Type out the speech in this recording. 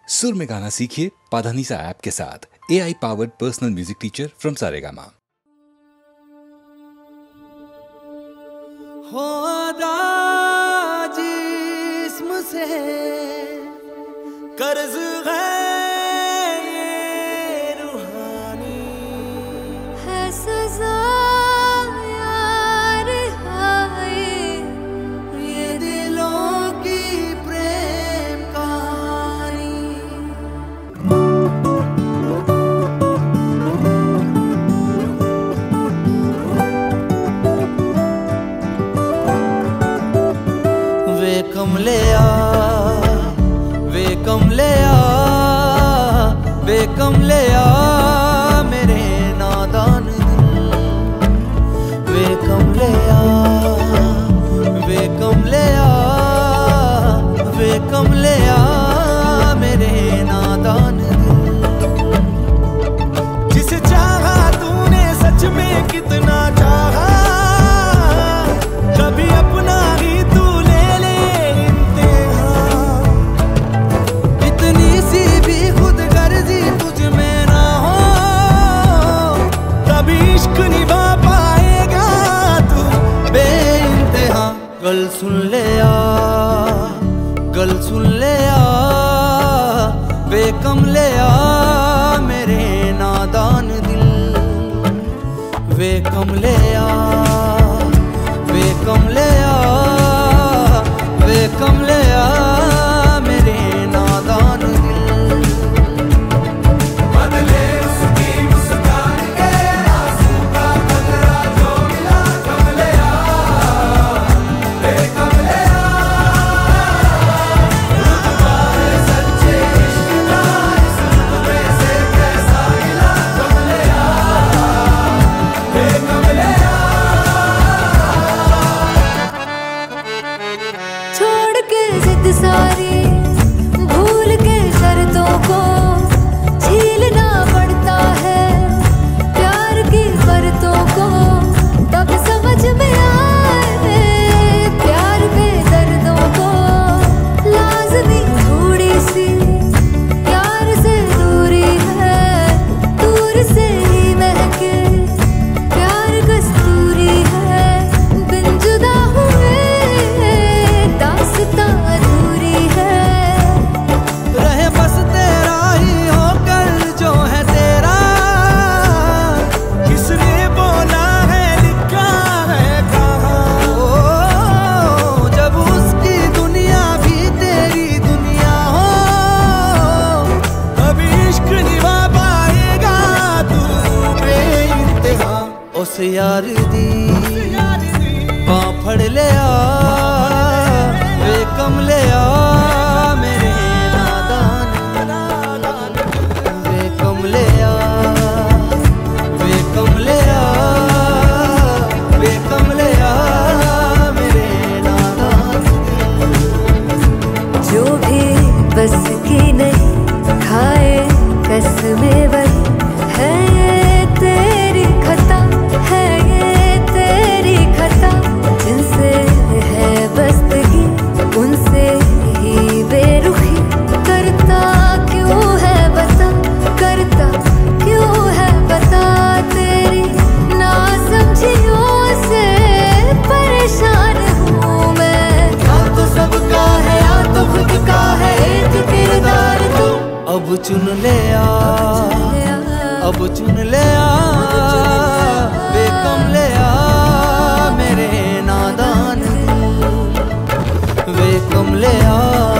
सुर में गाना सीखिए पाधानीसा ऐप के साथ। AI powered personal music teacher from Saregama. जिस्म से कर्ज है ये रूहानी है सजा यार हाय ये दिलों की प्रेम कहानी। वे कमलिया वे कमलिया वे कमलिया मेरे नादान दिल। वे कमलिया वे कमलिया वे कमलिया मेरे नादान दिल। जिसे चाहा तूने सच में कितना चाहा, कभी अपना ही तू ले ले इम्तिहान। इतनी सी भी खुद गर्जी तुझ में ना हो, कभी इश्क निभा पाएगा तू बेइंतहा। गल सुन ले आ, गल सुन ले आ, वे कमलिया मेरे नादान दिल। वे कमलिया वे कमलिया वे कमलिया मेरे नादान दिल। बदले उसकी मुस्कान के आंसू का बदला जो मिला कमलिया वे कमलिया। रुतबा सच्चे इश्क का इस रुतबे से कैसा मिला कमलिया वे कमलिया। छोड़ के जिद सारी भूल के शर्तों को झीलना पड़ता है प्यार की परतों को। तब समझ में आए प्यार के दर्दों को। लाज़मी थोड़ी सी यार से दूरी है, दूर से ही महके प्यार कस्तूरी है। बिन जुदा हुए दास्तां अधूरी है। रहे बस तेरा ही होकर जो है तेरा, किसने बोला है लिखा है कहाँ। ओ जब उसकी दुनिया भी तेरी दुनिया हो, कभी इश्क निभा पाएगा तू बेइंतहा। उस यार दी बाँ फड़ ले आ, वे कमलिया मेरे नादान। वे कमलिया वे कमलिया वे कमलिया मेरे नादान। जो भी बस की नहीं खाए कसमें वही है ये तेरी खता, है ये तेरी खता। जिनसे है बस्तगी उनसे ही बेरुखी। करता क्यों है बता, करता क्यों है बता। तेरी नासमझियों से परेशान हूँ मैं। या तो सबका है या तो खुद का है एक किरदार तू। अब चुन ले आ, अब चुन ले आ, वे कमलिया मेरे नादान दिल। वे कमलिया